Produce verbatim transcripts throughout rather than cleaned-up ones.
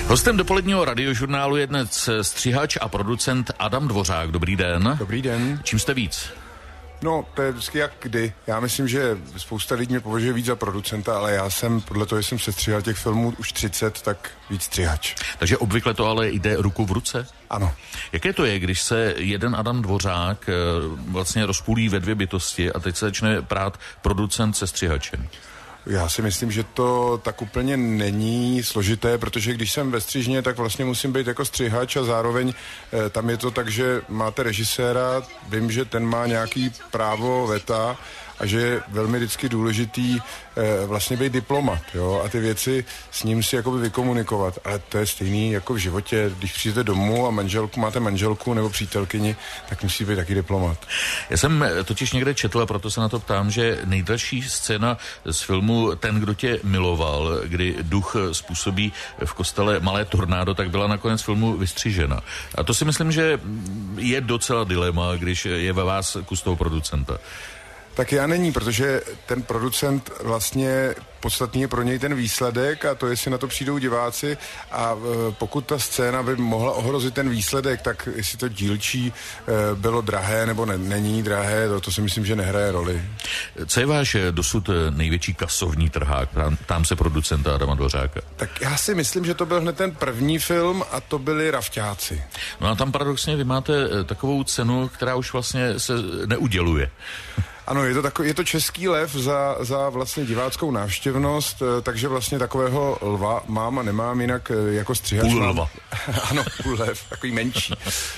Hostem dopoledního radiožurnálu je dnes střihač a producent Adam Dvořák. Dobrý den. Dobrý den. Čím jste víc? No, to je vždycky jak kdy. Já myslím, že spousta lidí mě považuje víc za producenta, ale já jsem, podle toho, že jsem sestříhal těch filmů už třicet, tak víc střihač. Takže obvykle to ale jde ruku v ruce? Ano. Jaké to je, když se jeden Adam Dvořák vlastně rozpůlí ve dvě bytosti a teď se začne prát producent se střihačem? Já si myslím, že to tak úplně není složité, protože když jsem ve střižně, tak vlastně musím být jako střihač a zároveň e, tam je to tak, že máte režiséra, vím, že ten má nějaký právo veta a že je velmi vždycky důležitý e, vlastně být diplomat, jo, a ty věci s ním si jakoby vykomunikovat, ale to je stejný jako v životě, když přijdete domů a manželku, máte manželku nebo přítelkyni, tak musí být taky diplomat. Já jsem totiž někde četl, a proto se na to ptám, že nejdražší scéna z filmu Ten, kdo tě miloval, kdy duch způsobí v kostele malé tornádo, tak byla nakonec filmu vystřižena. A to si myslím, že je docela dilema, když je ve vás kus toho producenta. Tak já není, protože ten producent vlastně podstatný je pro něj ten výsledek a to, jestli na to přijdou diváci a e, pokud ta scéna by mohla ohrozit ten výsledek, tak jestli to dílčí e, bylo drahé nebo ne, není drahé, to, to si myslím, že nehraje roli. Co je váš dosud největší kasovní trhák? Tam se producenta Adama Dvořáka. Tak já si myslím, že to byl hned ten první film a to byli Rafťáci. No a tam paradoxně vy máte takovou cenu, která už vlastně se neuděluje. Ano, je to, takový, je to český lev za, za vlastně diváckou návštěvnost, takže vlastně takového lva mám a nemám, jinak jako střihač. Půl lva. Ano, půl lev, takový menší.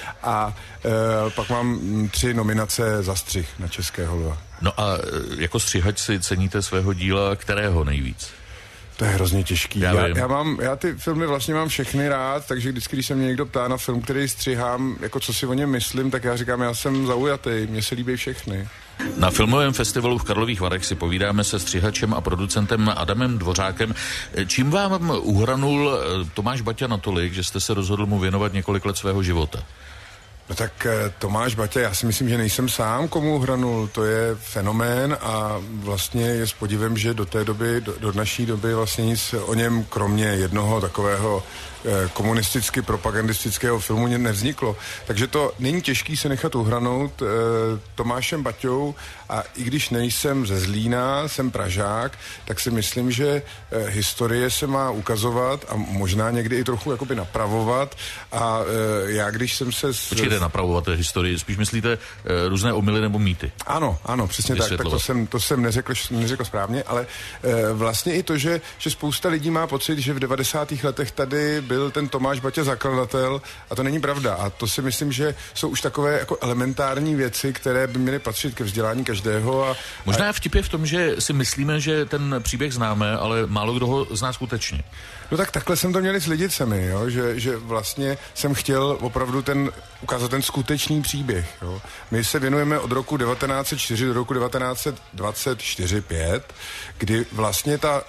A e, pak mám tři nominace za střih na českého lva. No a jako střihač si ceníte svého díla, kterého nejvíc? To je hrozně těžký. Já, já, já, mám, já ty filmy vlastně mám všechny rád, takže vždycky, když se mě někdo ptá na film, který střihám, jako co si o něm myslím, tak já říkám, já jsem zaujatý, mně se líbí všechny. Na filmovém festivalu v Karlových Varech si povídáme se střihačem a producentem Adamem Dvořákem. Čím vám uhranul Tomáš Baťa natolik, že jste se rozhodl mu věnovat několik let svého života? No tak Tomáš Baťa, já si myslím, že nejsem sám, komu hranul, to je fenomén a vlastně je s podivem, že do té doby, do, do naší doby vlastně nic o něm, kromě jednoho takového eh, komunisticky propagandistického filmu nevzniklo. Takže to není těžký se nechat uhranout eh, Tomášem Baťou a i když nejsem ze Zlína, jsem Pražák, tak si myslím, že eh, historie se má ukazovat a možná někdy i trochu jakoby napravovat a eh, já když jsem se... S, Počkejte, napravovat historii, spíš myslíte eh, různé omyly nebo mýty? Ano, ano, přesně tak, tak to jsem, to jsem neřekl, neřekl správně, ale eh, vlastně i to, že, že spousta lidí má pocit, že v devadesátých letech tady byl ten Tomáš Baťa zakladatel a to není pravda a to si myslím, že jsou už takové jako elementární věci, které by měly patřit ke vzdělání každého. A, Možná a... vtip je v tom, že si myslíme, že ten příběh známe, ale málo kdo ho zná skutečně. No tak takhle jsem to měl s Lidicemi, jo? Že, že vlastně jsem chtěl opravdu ten, ukázat ten skutečný příběh. Jo? My se věnujeme od roku devatenáct set čtyři do roku devatenáct set dvacet čtyři pět, kdy vlastně ta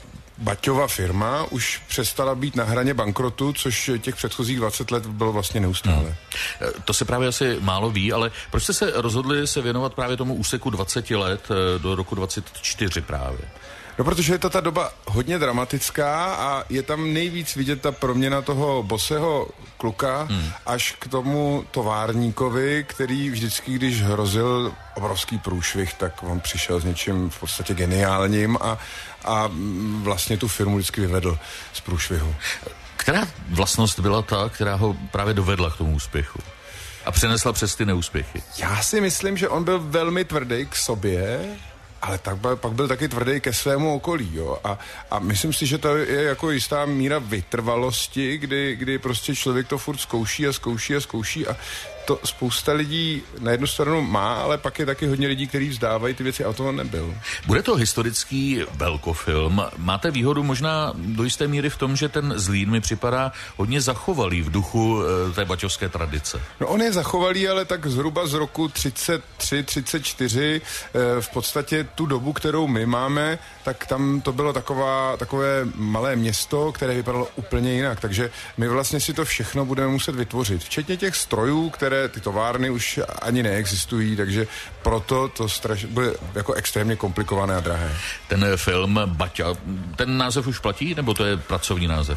Baťova firma už přestala být na hraně bankrotu, což těch předchozích dvacet let bylo vlastně neustále. Hmm. To se právě asi málo ví, ale proč jste se rozhodli se věnovat právě tomu úseku dvacet let do roku dvacet čtyři právě? No, protože je to ta doba hodně dramatická a je tam nejvíc vidět ta proměna toho bosého kluka hmm. až k tomu továrníkovi, který vždycky, když hrozil obrovský průšvih, tak on přišel s něčím v podstatě geniálním a, a vlastně tu firmu vždycky vyvedl z průšvihu. Která vlastnost byla ta, která ho právě dovedla k tomu úspěchu? A přenesla přes ty neúspěchy? Já si myslím, že on byl velmi tvrdý k sobě, ale tak byl, pak byl taky tvrdý ke svému okolí, jo. A, a myslím si, že to je jako jistá míra vytrvalosti, kdy, kdy prostě člověk to furt zkouší a zkouší a zkouší a to spousta lidí na jednu stranu má, ale pak je taky hodně lidí, kteří vzdávají ty věci a to on nebyl. Bude to historický velkofilm. Máte výhodu možná do jisté míry v tom, že ten Zlín mi připadá hodně zachovalý v duchu e, té baťovské tradice. No on je zachovalý, ale tak zhruba z roku třicet tři třicet čtyři e, v podstatě tu dobu, kterou my máme, tak tam to bylo taková, takové malé město, které vypadalo úplně jinak. Takže my vlastně si to všechno budeme muset vytvořit. Včetně těch strojů, které ty továrny už ani neexistují, takže proto to straš, bude jako extrémně komplikované a drahé. Ten film Baťa, ten název už platí, nebo to je pracovní název?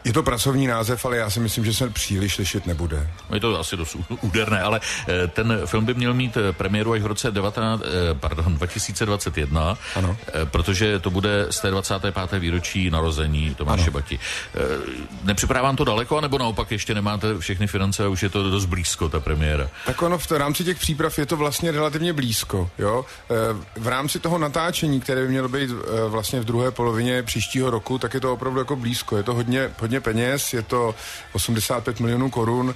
Je to pracovní název, ale já si myslím, že se příliš lišit nebude. Je to asi dost úderné, ale ten film by měl mít premiéru až v roce devatenáct, pardon, dva tisíce dvacet jedna, ano. Protože to bude z té dvacáté páté výročí narození Tomáše Bati. Nepřipadá vám to daleko, nebo naopak ještě nemáte všechny finance a už je to dost blízko, ta premiéra? Tak ono v rámci těch příprav je to vlastně relativně blízko. Jo? V rámci toho natáčení, které by mělo být vlastně v druhé polovině příštího roku, tak je to opravdu jako blízko. Je to hodně, hodně peněz, je to osmdesát pět milionů korun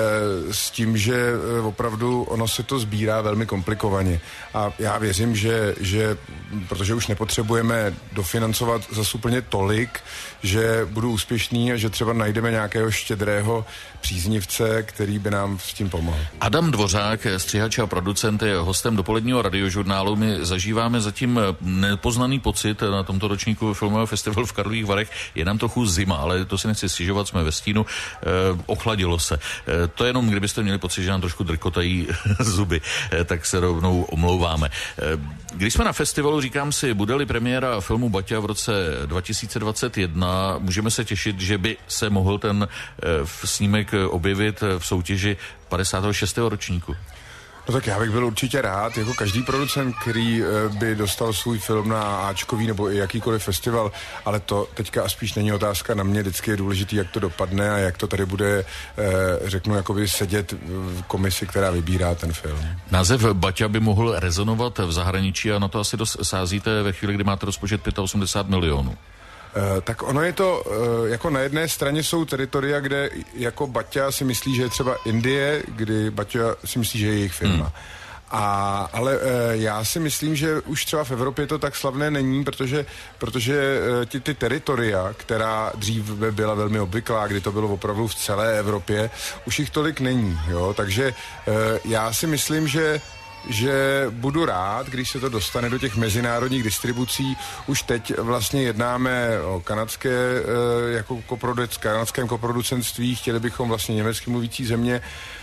s tím, že opravdu ono se to sbírá velmi komplikovaně. A já věřím, že, že protože už nepotřebujeme dofinancovat zas úplně tolik, že budu úspěšný a že třeba najdeme nějakého štědrého příznivce, který by nám s tím pomohl. Adam Dvořák, střihač a producent, je hostem dopoledního radiožurnálu. My zažíváme zatím nepoznaný pocit na tomto ročníku filmového festivalu v Karlových Varech. Je nám trochu zima, ale to si nechci stěžovat, jsme ve stínu. E, ochladilo se. E, to jenom, kdybyste měli pocit, že nám trošku drkotají zuby, e, tak se rovnou omlouváme. E, když jsme na festivalu, říkám si, bude-li premiéra filmu Baťa v roce dva tisíce dvacet jedna, můžeme se těšit, že by se mohl ten e, snímek objevit v soutěži padesátého šestého ročníku. No tak já bych byl určitě rád, jako každý producent, který by dostal svůj film na áčkový nebo i jakýkoliv festival, ale to teďka a spíš není otázka na mě, vždycky je důležitý, jak to dopadne a jak to tady bude, řeknu, jakoby sedět v komisi, která vybírá ten film. Název Baťa by mohl rezonovat v zahraničí a na to asi dost sázíte ve chvíli, kdy máte rozpočet osmdesát pět milionů. Uh, tak ono je to, uh, jako na jedné straně jsou teritoria, kde jako Baťa si myslí, že je třeba Indie, kdy Baťa si myslí, že je jejich firma. Hmm. A, ale uh, já si myslím, že už třeba v Evropě to tak slavné není, protože, protože uh, ty, ty teritoria, která dřív byla velmi obvyklá, kdy to bylo opravdu v celé Evropě, už jich tolik není, jo, takže uh, já si myslím, že že budu rád, když se to dostane do těch mezinárodních distribucí. Už teď vlastně jednáme o kanadské, jako koproduc, kanadském koproducentství, chtěli bychom vlastně německy mluvící země.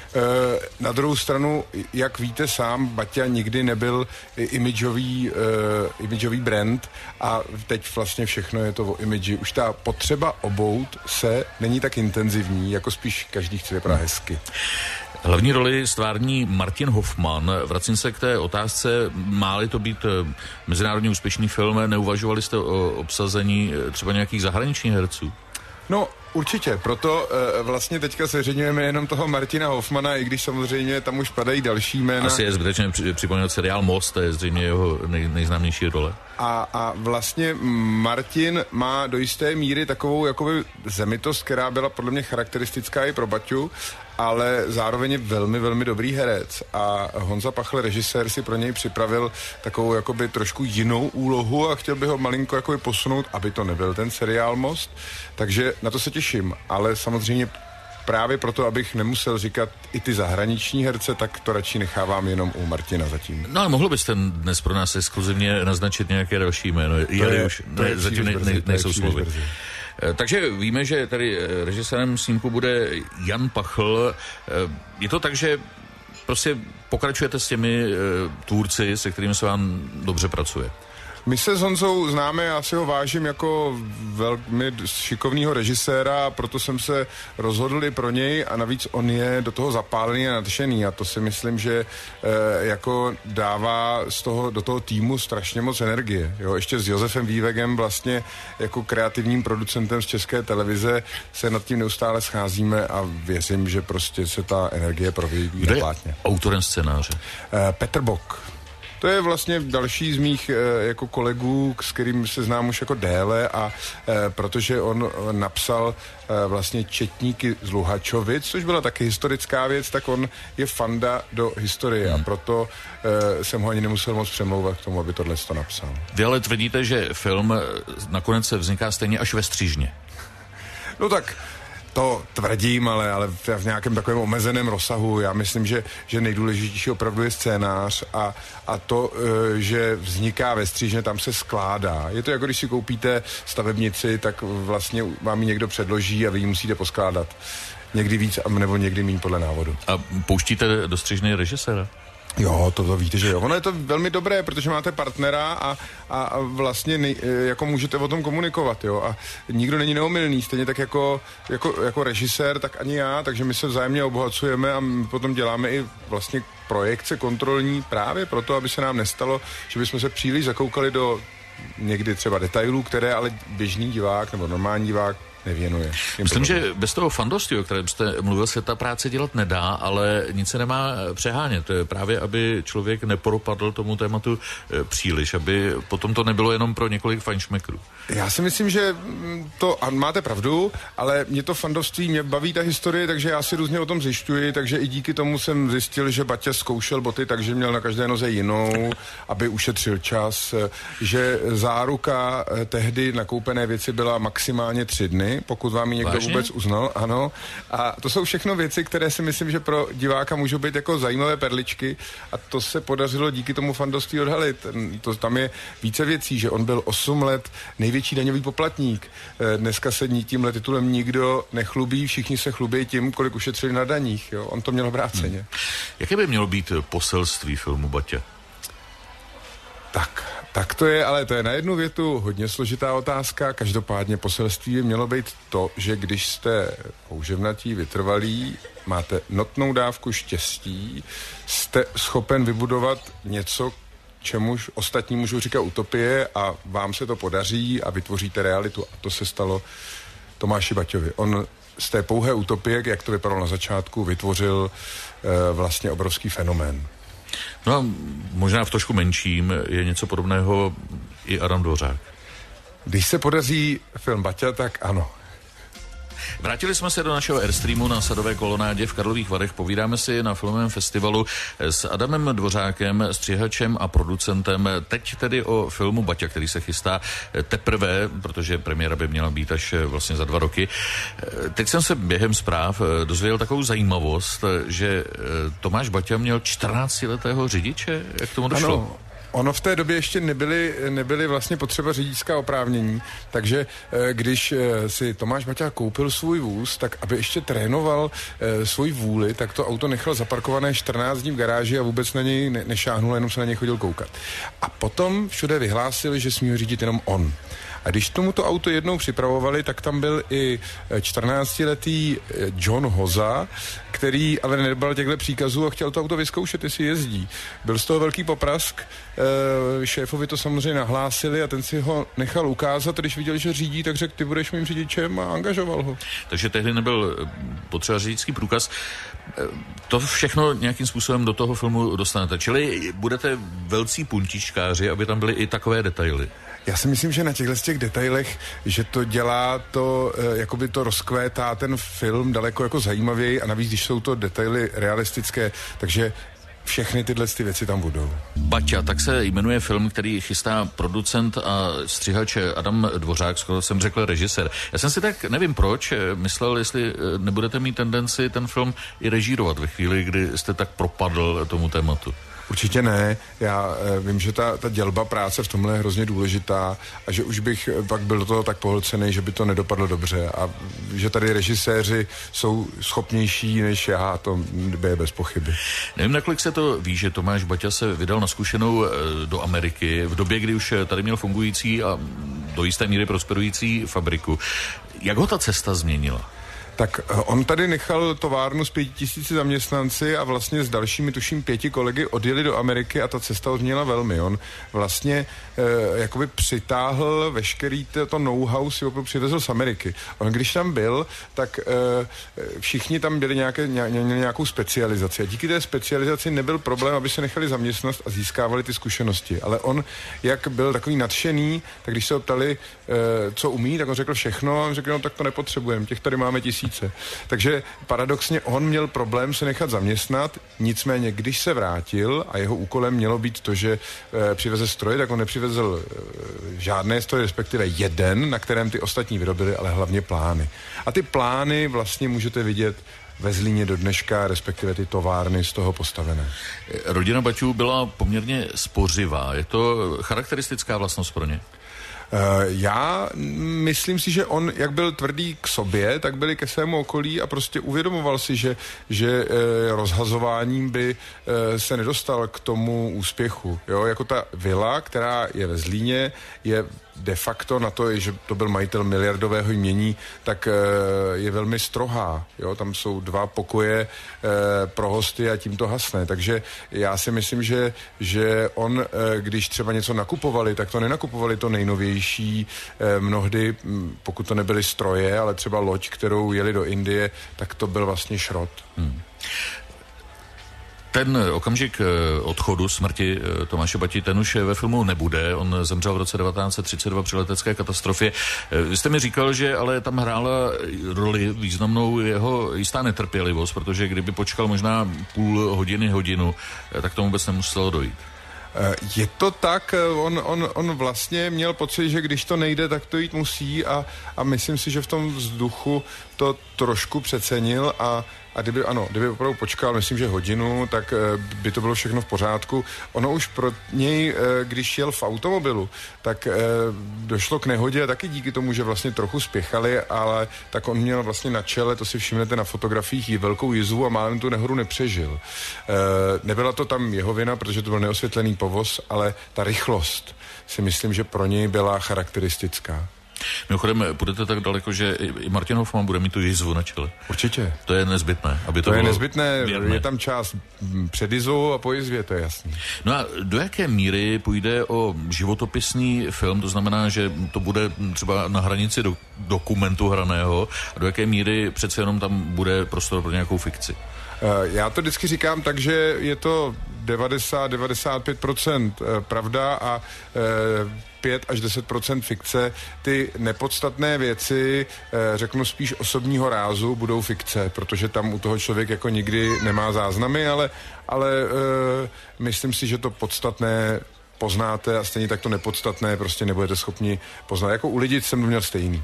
Na druhou stranu, jak víte sám, Baťa nikdy nebyl imidžový, uh, imidžový brand a teď vlastně všechno je to o imidži. Už ta potřeba obout se není tak intenzivní, jako spíš každý chce vypadat hezky. Hlavní roli stvární Martin Hoffman. Vracím se k té otázce, má-li to být mezinárodně úspěšný film, neuvažovali jste o obsazení třeba nějakých zahraničních herců? No, určitě, proto e, vlastně teďka seřeňujeme jenom toho Martina Hoffmana, i když samozřejmě tam už padají další jména. Asi je zbytečné připomínat seriál Most, to je zřejmě jeho nej, nejznámější role. A, a vlastně Martin má do jisté míry takovou jakoby zemitost, která byla podle mě charakteristická i pro Baťu, ale zároveň je velmi, velmi dobrý herec. A Honza Pachl, režisér, si pro něj připravil takovou jakoby trošku jinou úlohu a chtěl by ho malinko jakoby posunout, aby to nebyl ten seriál Most. Takže na to se těším, ale samozřejmě právě proto, abych nemusel říkat i ty zahraniční herce, tak to radši nechávám jenom u Martina zatím. No ale mohl byste dnes pro nás exkluzivně naznačit nějaké další jméno? Je, už, ne, zatím ne, ne, nejsou slovy. Takže víme, že tady režisérem snímku bude Jan Pachl. Je to tak, že prostě pokračujete s těmi tvůrci, se kterými se vám dobře pracuje? My se s Honzou známe, já si ho vážím jako velmi šikovného režiséra, proto jsem se rozhodl i pro něj a navíc on je do toho zapálený a nadšený a to si myslím, že e, jako dává z toho, do toho týmu strašně moc energie. Jo? Ještě s Josefem Vývegem vlastně jako kreativním producentem z České televize se nad tím neustále scházíme a věřím, že prostě se ta energie projeví na plátně. Autorem scénáře? E, Petr Bok. To je vlastně další z mých e, jako kolegů, s kterým se znám už jako déle a e, protože on napsal e, vlastně Četníky z Luhačovic, což byla taky historická věc, tak on je fanda do historie hmm. a proto e, jsem ho ani nemusel moc přemlouvat k tomu, aby tohle to napsal. Vy ale tvrdíte, že film nakonec vzniká stejně až ve střížně. No tak to tvrdím, ale, ale v nějakém takovém omezeném rozsahu. Já myslím, že, že nejdůležitější opravdu je scénář a, a to, že vzniká ve střížně, tam se skládá. Je to jako když si koupíte stavebnici, tak vlastně vám ji někdo předloží a vy ji musíte poskládat. Někdy víc nebo někdy méně podle návodu. A pouštíte do střížny režiséra? Jo, to, to víte, že jo. Ono je to velmi dobré, protože máte partnera a, a, a vlastně nej, jako můžete o tom komunikovat, jo. A nikdo není neomylný, stejně tak jako, jako, jako režisér, tak ani já, takže my se vzájemně obohacujeme a my potom děláme i vlastně projekce kontrolní právě proto, aby se nám nestalo, že bychom se příliš zakoukali do někdy třeba detailů, které ale běžný divák nebo normální divák nevěnuje. Myslím, že bez toho fandosti, o kterém jste mluvil, se ta práce dělat nedá, ale nic se nemá přehánět. To je právě, aby člověk neporopadl tomu tématu příliš, aby potom to nebylo jenom pro několik fajnšmekrů. Já si myslím, že to, a máte pravdu, ale mě to fandovství, mě baví ta historie, takže já si různě o tom zjišťuji, takže i díky tomu jsem zjistil, že Baťa zkoušel boty, takže měl na každé noze jinou, aby ušetřil čas, že záruka tehdy nakoupené věci byla maximálně tři dny, pokud vám ji někdo Vážně? vůbec uznal, ano. A to jsou všechno věci, které si myslím, že pro diváka můžou být jako zajímavé perličky a to se podařilo díky tomu fandovství odhalit. To, tam je více věcí, že on byl osm let největší daňový poplatník. Dneska se tímhle titulem nikdo nechlubí, všichni se chlubí tím, kolik ušetřili na daních. Jo? On to měl obráceně. Hmm. Jaké by mělo být poselství filmu Baťa? Tak, tak to je, ale to je na jednu větu hodně složitá otázka. Každopádně poselství by mělo být to, že když jste houževnatí, vytrvalí, máte notnou dávku štěstí, jste schopen vybudovat něco, čemuž ostatní můžou říkat utopie a vám se to podaří a vytvoříte realitu. A to se stalo Tomáši Baťovi. On z té pouhé utopie, jak to vypadalo na začátku, vytvořil e, vlastně obrovský fenomén. No a možná v trošku menším je něco podobného i Adam Dvořák. Když se podaří film Baťa, tak ano. Vrátili jsme se do našeho Airstreamu na Sadové kolonádě v Karlových Varech. Povídáme si na filmovém festivalu s Adamem Dvořákem, střihačem a producentem. Teď tedy o filmu Baťa, který se chystá teprve, protože premiéra by měla být až vlastně za dva roky. Teď jsem se během zpráv dozvěděl takovou zajímavost, že Tomáš Baťa měl čtrnáctiletého řidiče. Jak tomu došlo? Ano. Ono v té době ještě nebyly, nebyly vlastně potřeba řidičská oprávnění, takže když si Tomáš Baťa koupil svůj vůz, tak aby ještě trénoval svůj vůli, tak to auto nechal zaparkované čtrnáct dní v garáži a vůbec na něj ne- nešáhnul, jenom se na něj chodil koukat. A potom všude vyhlásil, že smí ho řídit jenom on. A když tomuto auto jednou připravovali, tak tam byl i čtrnáctiletý John Hoza, který ale nedbal těchto příkazů a chtěl to auto vyzkoušet, jestli jezdí. Byl z toho velký poprask, šéfovi to samozřejmě nahlásili a ten si ho nechal ukázat, a když viděl, že řídí, tak řekl, ty budeš mým řidičem a angažoval ho. Takže tehdy nebyl potřeba řidičský průkaz. To všechno nějakým způsobem do toho filmu dostanete. Čili budete velcí puntičkáři, aby tam byly i takové detaily. Já si myslím, že na těchto těch detailech, že to dělá to, jakoby to rozkvétá ten film daleko jako zajímavěji a navíc, když jsou to detaily realistické, takže všechny tyhle ty věci tam budou. Baťa, tak se jmenuje film, který chystá producent a střihač Adam Dvořák, skoro jsem řekl režisér. Já jsem si tak, nevím proč, myslel, jestli nebudete mít tendenci ten film i režírovat ve chvíli, kdy jste tak propadl tomu tématu. Určitě ne. Já e, vím, že ta, ta dělba práce v tomhle je hrozně důležitá a že už bych pak byl do toho tak pohlcený, že by to nedopadlo dobře a že tady režiséři jsou schopnější než já, to je bez pochyby. Nevím, nakolik se to ví, že Tomáš Baťa se vydal na zkušenou do Ameriky v době, kdy už tady měl fungující a do jisté míry prosperující fabriku. Jak ho ta cesta změnila? Tak on tady nechal továrnu s pěti tisíci zaměstnanci a vlastně s dalšími, tuším, pěti kolegy odjeli do Ameriky a ta cesta ho změnila velmi. On vlastně e, jakoby přitáhl veškerý to, to know-how, si opravdu přivezl z Ameriky. On když tam byl, tak e, všichni tam byli nějaké, ně, ně, nějakou specializaci a díky té specializaci nebyl problém, aby se nechali zaměstnat a získávali ty zkušenosti. Ale on, jak byl takový nadšený, tak když se ho ptali, e, co umí, tak on řekl všechno a on řekl, no tak to nepotřebujeme, těch tady máme tisíc. Takže paradoxně on měl problém se nechat zaměstnat, nicméně když se vrátil a jeho úkolem mělo být to, že e, přiveze stroje, tak on nepřivezl e, žádné stroje, respektive jeden, na kterém ty ostatní vyrobili, ale hlavně plány. A ty plány vlastně můžete vidět ve Zlíně do dneška, respektive ty továrny z toho postavené. Rodina Baťů byla poměrně spořivá. Je to charakteristická vlastnost pro ně? Já myslím si, že on, jak byl tvrdý k sobě, tak byli ke svému okolí a prostě uvědomoval si, že, že rozhazováním by se nedostal k tomu úspěchu. Jo? Jako ta vila, která je ve Zlíně, je de facto na to, že to byl majitel miliardového jmění, tak je velmi strohá. Jo? Tam jsou dva pokoje pro hosty a tím to hasne. Takže já si myslím, že, že on, když třeba něco nakupovali, tak to nenakupovali to nejnovější. Mnohdy, pokud to nebyly stroje, ale třeba loď, kterou jeli do Indie, tak to byl vlastně šrot. Hmm. Ten okamžik odchodu, smrti Tomáše Bati, ten už ve filmu nebude. On zemřel v roce devatenáct set třicet dva při letecké katastrofě. Vy jste mi říkal, že ale tam hrála roli významnou jeho jistá netrpělivost, protože kdyby počkal možná půl hodiny, hodinu, tak tomu vůbec nemuselo dojít. Je to tak, on, on, on vlastně měl pocit, že když to nejde, tak to jít musí a, a myslím si, že v tom vzduchu to trošku přecenil a A kdyby, ano, kdyby opravdu počkal, myslím, že hodinu, tak e, by to bylo všechno v pořádku. Ono už pro něj, e, když jel v automobilu, tak e, došlo k nehodě a taky díky tomu, že vlastně trochu spěchali, ale tak on měl vlastně na čele, to si všimnete na fotografiích, i velkou jizvu a málem tu nehodu nepřežil. E, nebyla to tam jeho vina, protože to byl neosvětlený povoz, ale ta rychlost si myslím, že pro něj byla charakteristická. Mimochodem, půjdete tak daleko, že i Martin Hoffman bude mít tu jizvu na čele. Určitě. To je nezbytné, aby to, to bylo je nezbytné, věrné. Je tam část před jizvou a po jizvě, to je jasný. No a do jaké míry půjde o životopisný film, to znamená, že to bude třeba na hranici do, dokumentu hraného, a do jaké míry přece jenom tam bude prostor pro nějakou fikci? Já to vždycky říkám tak, že je to devadesát až devadesát pět procent pravda a pět až deset procent fikce. Ty nepodstatné věci, řeknu spíš osobního rázu, budou fikce, protože tam u toho člověk jako nikdy nemá záznamy, ale, ale myslím si, že to podstatné poznáte a stejně tak to nepodstatné prostě nebudete schopni poznat. Jako u lidí jsem to měl stejný.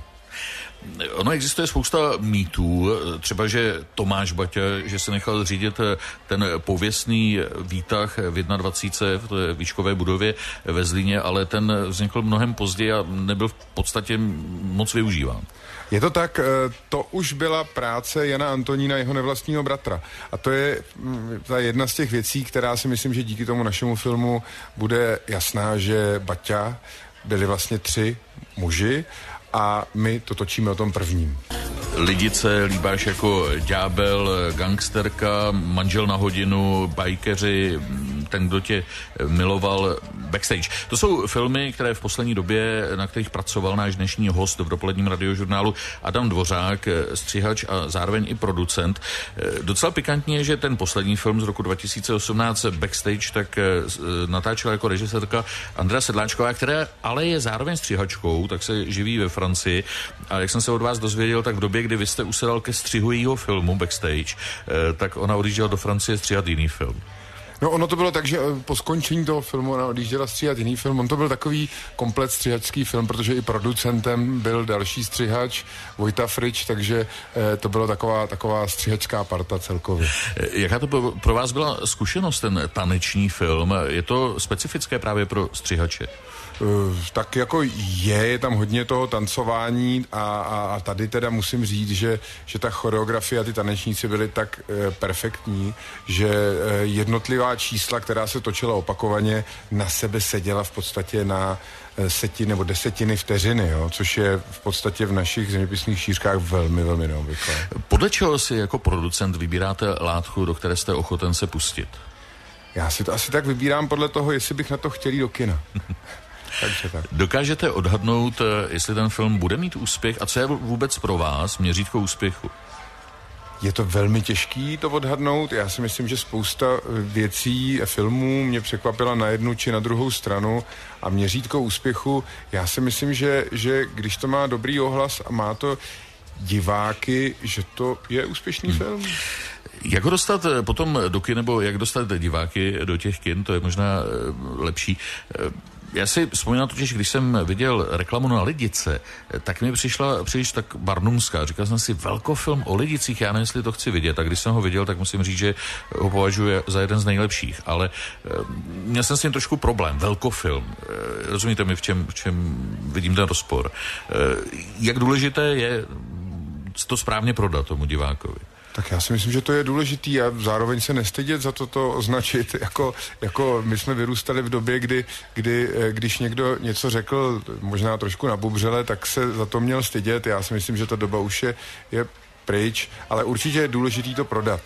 Ono existuje spousta mýtů, třeba, že Tomáš Baťa, že se nechal řídit ten pověstný výtah v dvacítce v té výškové budově ve Zlíně, ale ten vznikl mnohem později a nebyl v podstatě moc využíván. Je to tak, to už byla práce Jana Antonína, jeho nevlastního bratra. A to je ta jedna z těch věcí, která si myslím, že díky tomu našemu filmu bude jasná, že Baťa byli vlastně tři muži a my to točíme o tom prvním. Lidice, líbáš jako ďábel, gangsterka, manžel na hodinu, bajkeři, ten, kdo tě miloval, Backstage. To jsou filmy, které v poslední době, na kterých pracoval náš dnešní host v dopoledním radiožurnálu Adam Dvořák, střihač a zároveň i producent. Docela pikantně je, že ten poslední film z roku dva tisíce osmnáct Backstage tak natáčela jako režisérka Andrea Sedláčková, která ale je zároveň střihačkou, tak se živí ve Francii. A jak jsem se od vás dozvěděl, tak v době, kdy vy jste usedal ke střihu jejího filmu Backstage, tak ona odjížděla do Francie stříhat jiný film. No ono to bylo tak, že po skončení toho filmu ona odjížděla stříhat jiný film. On to byl takový komplet střihačský film, protože i producentem byl další střihač, Vojta Frič, takže eh, to bylo taková, taková střihačská parta celkově. Jaká to pro vás byla zkušenost, ten taneční film? Je to specifické právě pro střihače? Uh, tak jako je, je tam hodně toho tancování a, a, a tady teda musím říct, že, že ta choreografie a ty tanečníci byly tak e, perfektní, že e, jednotlivá čísla, která se točila opakovaně, na sebe seděla v podstatě na e, setiny nebo desetiny vteřiny, jo, což je v podstatě v našich zeměpisných šířkách velmi, velmi neobvyklé. Podle čeho si jako producent vybíráte látku, do které jste ochoten se pustit? Já si to asi tak vybírám podle toho, jestli bych na to chtěl jít do kina. Takže tak. Dokážete odhadnout, jestli ten film bude mít úspěch a co je vůbec pro vás měřítko úspěchu? Je to velmi těžký to odhadnout. Já si myslím, že spousta věcí a filmů mě překvapila na jednu či na druhou stranu a měřítko úspěchu, já si myslím, že, že když to má dobrý ohlas a má to diváky, že to je úspěšný hmm. film. Jak ho dostat potom do kin, nebo jak dostat diváky do těch kin, to je možná lepší. Já si vzpomínám totiž, když jsem viděl reklamu na Lidice, tak mi přišla příliš tak barnumská. Říkal jsem si, velkofilm o Lidicích, já nevím, jestli to chci vidět. A když jsem ho viděl, tak musím říct, že ho považuji za jeden z nejlepších. Ale měl jsem s tím trošku problém. Velkofilm. Rozumíte mi, v čem, v čem vidím ten rozpor. Jak důležité je to správně prodat tomu divákovi? Tak já si myslím, že to je důležitý a zároveň se nestydět za toto označit. Jako, jako my jsme vyrůstali v době, kdy, kdy když někdo něco řekl možná trošku nabubřele, tak se za to měl stydět. Já si myslím, že ta doba už je, je pryč, ale určitě je důležitý to prodat.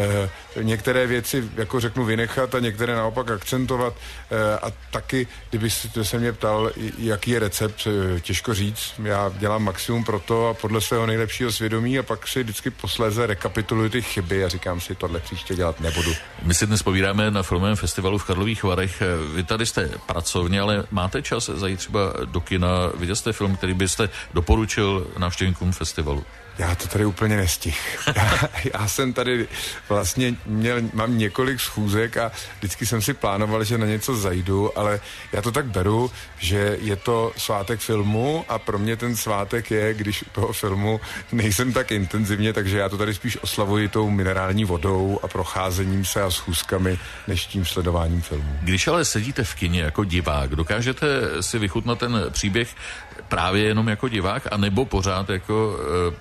E, některé věci, jako řeknu, vynechat a některé naopak akcentovat e, a taky, kdyby se mě ptal, jaký je recept, těžko říct. Já dělám maximum pro to a podle svého nejlepšího svědomí a pak si vždycky posléze rekapituluji ty chyby a říkám si, tohle příště dělat nebudu. My si dnes povídáme na filmovém festivalu v Karlových Varech. Vy tady jste pracovně, ale máte čas zajít třeba do kina? Viděl jste film, který byste doporučil návštěvníkům festivalu? Já to tady úplně nestih. Já, já jsem tady vlastně měl, mám několik schůzek a vždycky jsem si plánoval, že na něco zajdu, ale já to tak beru, že je to svátek filmu a pro mě ten svátek je, když toho filmu nejsem tak intenzivně, takže já to tady spíš oslavuji tou minerální vodou a procházením se a schůzkami, než tím sledováním filmu. Když ale sedíte v kině jako divák, dokážete si vychutnat ten příběh právě jenom jako divák, anebo pořád jako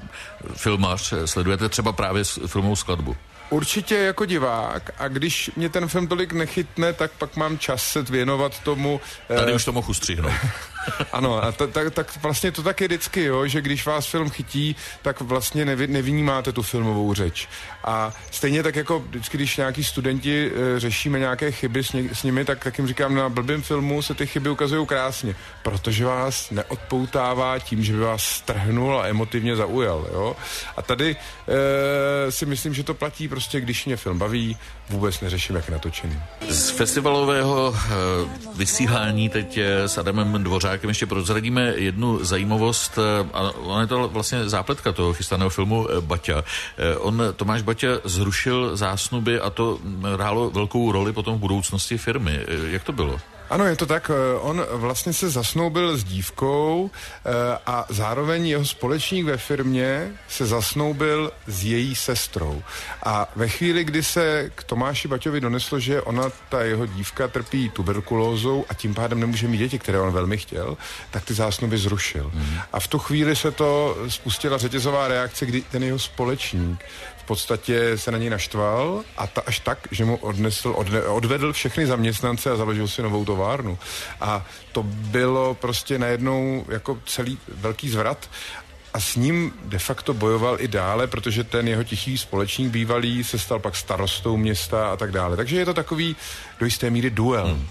e, filmař sledujete třeba právě filmovou skladbu? Určitě jako divák a když mě ten film tolik nechytne, tak pak mám čas se věnovat tomu. Tady eh... už to mohu ustřihnout. Ano, a t- t- tak vlastně to tak je vždycky, jo, že když vás film chytí, tak vlastně nevi- nevnímáte tu filmovou řeč. A stejně tak jako vždycky, když nějaký studenti e, řešíme nějaké chyby s, ně- s nimi, tak, tak jim říkám, na blbým filmu se ty chyby ukazují krásně, protože vás neodpoutává tím, že by vás strhnul a emotivně zaujal, jo. A tady e, si myslím, že to platí prostě, když mě film baví, vůbec neřeším, jak je natočený. Z festivalového e, vysílání teď s Adamem Dvořákem ještě prozradíme jednu zajímavost a ona je to vlastně zápletka toho chystaného filmu Baťa. On, Tomáš Baťa, zrušil zásnuby a to hrálo velkou roli potom v budoucnosti firmy. Jak to bylo? Ano, je to tak. On vlastně se zasnoubil s dívkou a zároveň jeho společník ve firmě se zasnoubil s její sestrou. A ve chvíli, kdy se k Tomáši Baťovi doneslo, že ona, ta jeho dívka, trpí tuberkulózou a tím pádem nemůže mít děti, které on velmi chtěl, tak ty zásnuby zrušil. Mm. A v tu chvíli se to spustila řetězová reakce, kdy ten jeho společník v podstatě se na něj naštval a ta až tak, že mu odnesl, odne, odvedl všechny zaměstnance a založil si novou továrnu. A to bylo prostě najednou jako celý velký zvrat a s ním de facto bojoval i dále, protože ten jeho tichý společník bývalý se stal pak starostou města a tak dále. Takže je to takový do jisté míry duel. Hmm.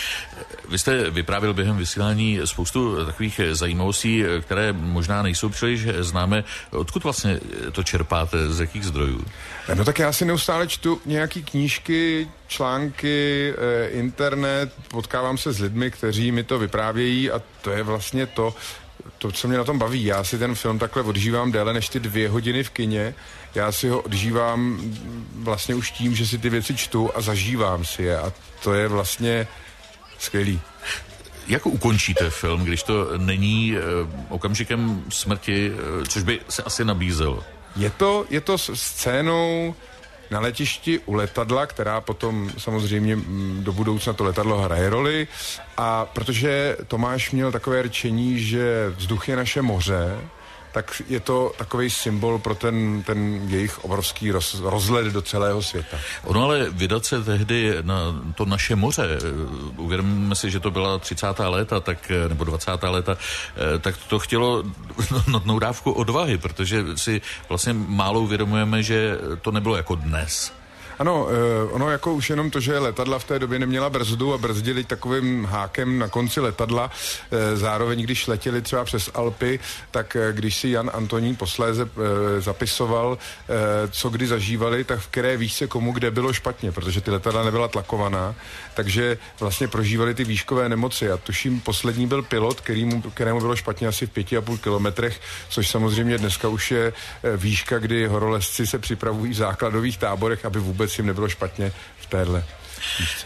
Vy jste vyprávěl během vysílání spoustu takových zajímavostí, které možná nejsou příliš známé. Odkud vlastně to čerpáte, z jakých zdrojů? No tak já si neustále čtu nějaký knížky, články, eh, internet, potkávám se s lidmi, kteří mi to vyprávějí a to je vlastně to, to, co mě na tom baví. Já si ten film takhle odžívám déle než ty dvě hodiny v kině. Já si ho odžívám vlastně už tím, že si ty věci čtu a zažívám si je a to je vlastně skvělý. Jak ukončíte film, když to není uh, okamžikem smrti, uh, což by se asi nabízelo? Je to, je to scénou na letišti u letadla, která potom samozřejmě do budoucna to letadlo hraje roli. A protože Tomáš měl takové rčení, že vzduch je naše moře, tak je to takový symbol pro ten, ten jejich obrovský roz, rozhled do celého světa. Ono ale vydat se tehdy na to naše moře, uvědomíme si, že to byla třicátá léta, tak, nebo dvacátá léta, tak to chtělo notnou dávku odvahy, protože si vlastně málo uvědomujeme, že to nebylo jako dnes. Ano, ono jako už jenom to, že letadla v té době neměla brzdu a brzdili takovým hákem na konci letadla. Zároveň, když letěli třeba přes Alpy, tak když si Jan Antonín posléze zapisoval, co kdy zažívali, tak v které výšce komu kde bylo špatně, protože ty letadla nebyla tlakovaná, takže vlastně prožívali ty výškové nemoci. A tuším, poslední byl pilot, kterýmu, kterému bylo špatně asi v pěti a půl kilometrech, což samozřejmě dneska už je výška, kdy horolezci se připravují v základových táborech, aby vůbec jim nebylo špatně v téhle výšce.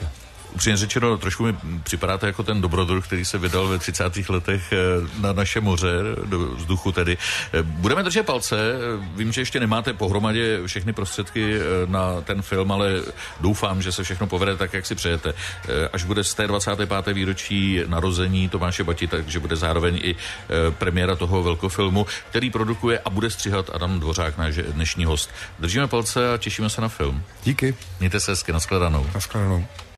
Upřímně řečeno, trošku mi připadáte jako ten dobrodruh, který se vydal ve třicátých letech na naše moře, do vzduchu tedy. Budeme držet palce, vím, že ještě nemáte pohromadě všechny prostředky na ten film, ale doufám, že se všechno povede tak, jak si přejete. Až bude z té dvacáté páté výročí narození Tomáše Bati, takže bude zároveň i premiéra toho velkofilmu, který produkuje a bude stříhat Adam Dvořák, náš dnešní host. Držíme palce a těšíme se na film. Díky. Mějte se hezky, nashledanou. Nashledanou.